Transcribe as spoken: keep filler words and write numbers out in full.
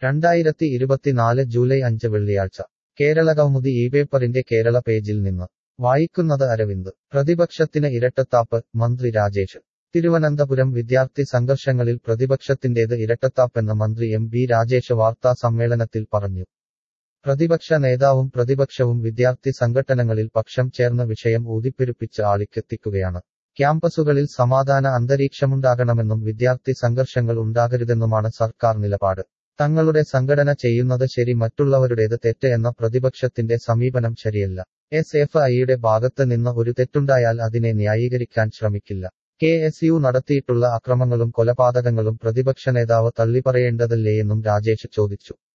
രണ്ടായിരത്തി ഇരുപത്തിനാല് ജൂലൈ അഞ്ച് വെള്ളിയാഴ്ച കേരളകൗമുദി ഈ പേപ്പറിന്റെ കേരള പേജിൽ നിന്ന് വായിക്കുന്നത് അരവിന്ദ് പ്രതിപക്ഷത്തിന് ഇരട്ടത്താപ്പ് മന്ത്രി രാജേഷ് തിരുവനന്തപുരം വിദ്യാർത്ഥി സംഘർഷങ്ങളിൽ പ്രതിപക്ഷത്തിന്റേത് ഇരട്ടത്താപ്പെന്ന് മന്ത്രി എം ബി രാജേഷ് വാർത്താ സമ്മേളനത്തിൽ പറഞ്ഞു. പ്രതിപക്ഷ നേതാവും പ്രതിപക്ഷവും വിദ്യാർത്ഥി സംഘട്ടനങ്ങളിൽ പക്ഷം ചേർന്ന് വിഷയം ഊതിപ്പെരുപ്പിച്ച് ആളിക്കെത്തിക്കുകയാണ്. ക്യാമ്പസുകളിൽ സമാധാന അന്തരീക്ഷമുണ്ടാകണമെന്നും വിദ്യാർത്ഥി സംഘർഷങ്ങൾ ഉണ്ടാകരുതെന്നുമാണ് സർക്കാർ നിലപാട്. തങ്ങളുടെ സംഘടന ചെയ്യുന്നത് ശരി, മറ്റുള്ളവരുടേത് തെറ്റ് എന്ന പ്രതിപക്ഷത്തിന്റെ സമീപനം ശരിയല്ല. എസ് എഫ് ഐയുടെ ഭാഗത്ത് നിന്ന് ഒരു തെറ്റുണ്ടായാൽ അതിനെ ന്യായീകരിക്കാൻ ശ്രമിക്കില്ല. കെ എസ് യു നടത്തിയിട്ടുള്ള അക്രമങ്ങളും കൊലപാതകങ്ങളും പ്രതിപക്ഷ നേതാവ് തള്ളിപ്പറയേണ്ടതല്ലേയെന്നും രാജേഷ് ചോദിച്ചു.